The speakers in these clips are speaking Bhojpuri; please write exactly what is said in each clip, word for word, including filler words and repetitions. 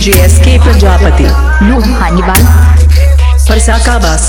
डीजे एस के प्रजापति नूर हानीवाल परसाका बस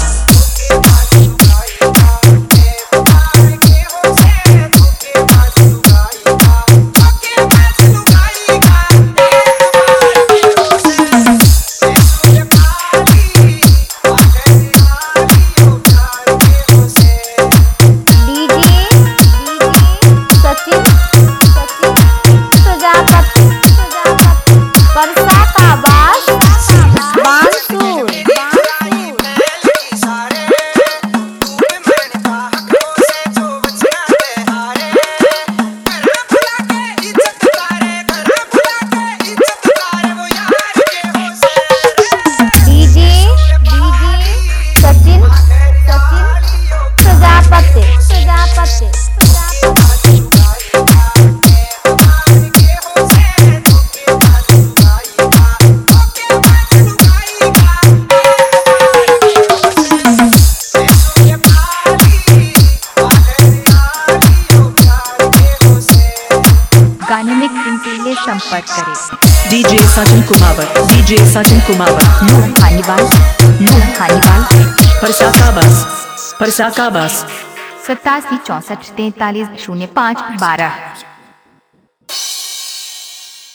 गाने में के लिए संपर्क करें। डीजे सचिन कुमावत डीजे सचिन कुमावत नूर हानीवाल नूर हानीवाल परसाका बस परसाका बस सत्तासी चौसठ तैतालीस शून्य पाँच बारह।